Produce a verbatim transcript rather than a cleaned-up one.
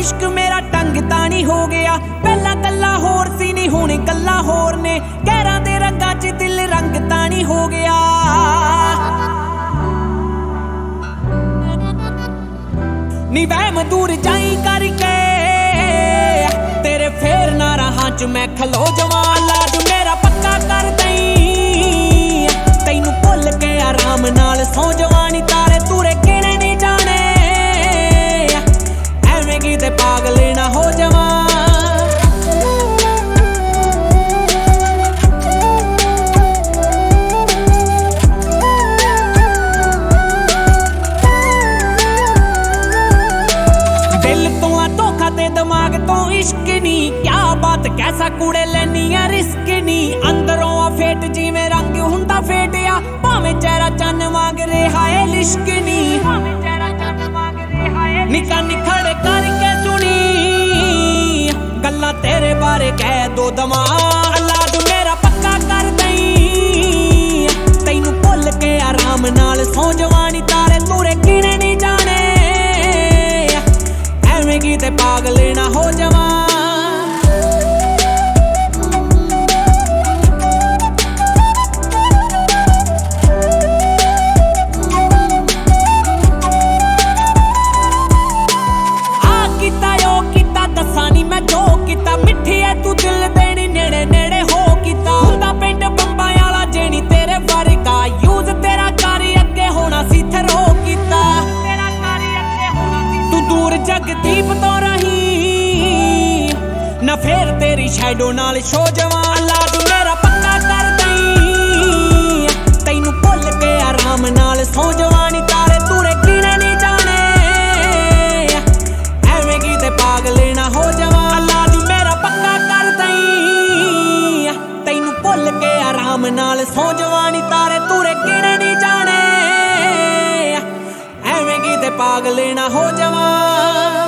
इश्क मेरा टंग तानी हो गया। पहला गल्ला होर सी नी हुण गल्ला होर ने, गैरां दे रंगां च दिल रंग तानी हो गया। नी वहम दूर जाई करके तेरे फेर ना राहां च मैं खलो जावां। लाज मेरा पक्का कर दई, तैनू भुल के आराम नाल सौ जावां। नी तारे तूरे गिने नहीं जाने, एवें किते पागल ना हो जावां। दिल तो आ धोखा ते दिमाग तो इश्क नी, क्या बात कैसा कूड़े लैनी आ रिस्क नी। अंदरों आ फेट जिवें रंग हुंदा फेटिया, भावें चेहरा चन्न वांग रहा है लिश्क नी। निका निखड़ करके सुनी गल्लां तेरे बारे कह दो दवा। लाज मेरा पक्का कर दई, तैनू भुल के आराम नाल सौ जावां। नी तारे तूरे गिने नहीं जाने, एवें किते पागल ना हो जावां। जगदीप तो रही ना फेर तेरी शैडो नाल शो जावां। लाज मेरा पक्का कर दई, तैनू भुल के आराम नाल सौ जावां। नी तारे तूरे गिने नहीं जाने, एवें किते पागल ना हो जावां। लाज मेरा पक्का कर दई, तैनू भुल के आराम नाल सौ जावां। नी तारे तूरे गिने नहीं जाने, एवें किते पागल ना हो जावां।